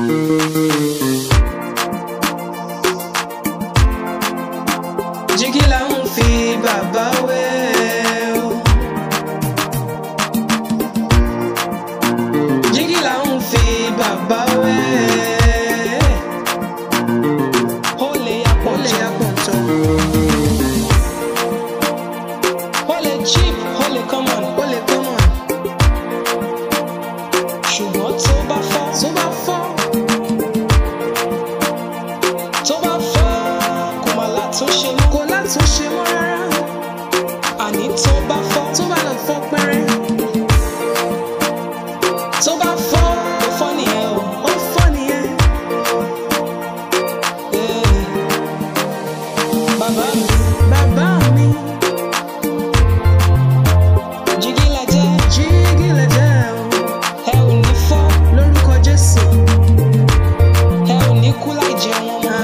Jígí là ń fi bàbá wé o. Jígí là ń fi bàbá wé. Ó lè yàpọ̀ntọ̀. Ó lè cheap, ó lè common. Ṣùgbọ́n tó bá fọ́. Kò má látúnṣe mọ́ rárá. Àní tó bá lọ fọ́ pẹ́rẹ́. Tó bá fọ́, ó fọ́ nìyẹn o. Bàbá mi. Jígí lẹ jẹ́ o. Ẹ ò ní fọ́ lórúkọ Jésù. Ẹ ò ní kú láì jẹun ọmọ.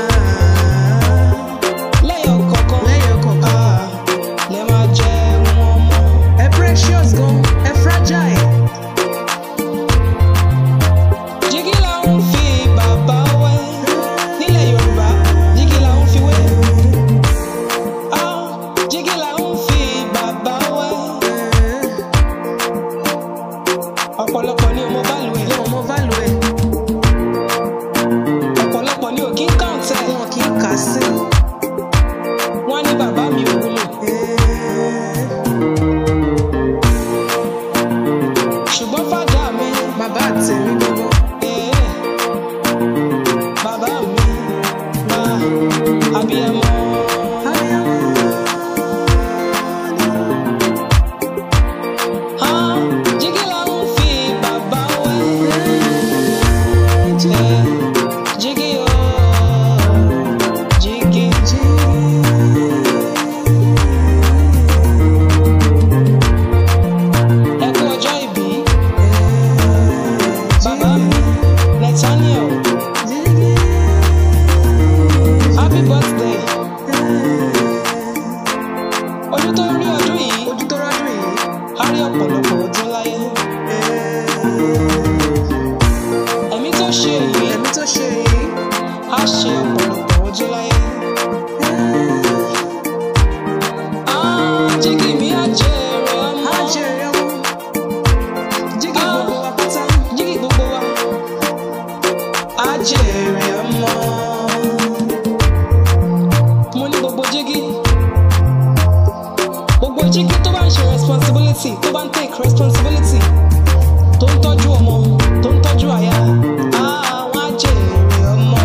Lẹ́yọ̀ kọ̀ọ̀kan. Lẹ máa jẹun ọmọ. Ẹ precious gan, ẹ fragile. Jígí là ń fi bàbá wé. Nílẹ̀ Yorùbá, jígí là ń fi wé. Jígí là ń fi bàbá wé. Ọ̀pọ̀lọpọ̀ ni ọmọ bálùwẹ̀. Ọ̀pọ̀lọpọ̀ ni ò kí ń kàùntẹ̀. Wọn kì í kà sí. Wọ́n ní bàbá mi ò wúlò. Ṣùgbọ́n fàdá mi. Bàbá tèmi gbogbo. Bàbá mi máa abiyamọ. Jígí là ń fi bàbá wé. Jígí o. Jígí. Ẹ kú ọjọ́ ìbí. Bàbá mi, Nathaniel. Happy birthday. Ojú tó rí ọdún yìí. A rí ọ̀pọ̀lọpọ̀ ọdún láyé. Ẹ̀mí tó ṣe èyí. A ṣe ọ̀pọ̀lọpọ̀ ọdún láyé. Jígí mi á jèrè ọmọ. Jígí gbogbo wa. Á jèrè ọmọ. Mo ní gbogbo jígí. Gbogbo jígí tó bá ń ṣe responsibility, tó bá ń take responsibility, tó ń tọ́jú ọmọ, tó ń tọ́jú aya, wọ́n á jèrè ọmọ.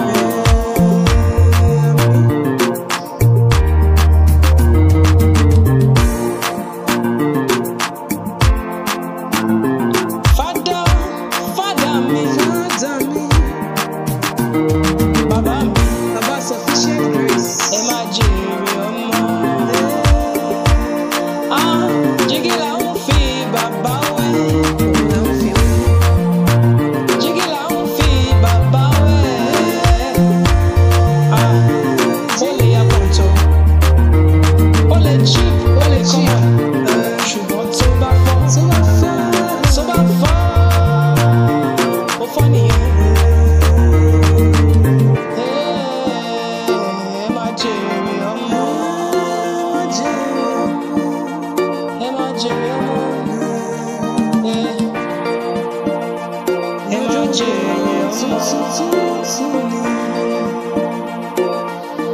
Fada mi. Bàbá mi. Sufficient grace. Ẹ máa jèrè ọmọ. Jígí là ń fi bàbá wé. Jígí là ń fi bàbá wé. Ó lè yàpọ̀ntọ̀. Ó lè cheap, ó lè common. Ṣùgbọ́n tó bá fọ́. Ó fọ́ nìyẹn. Ẹ máa jèrè ọmọ. Ẹ máa jèrè ọmọ. Ẹ máa jèrè ọmọ.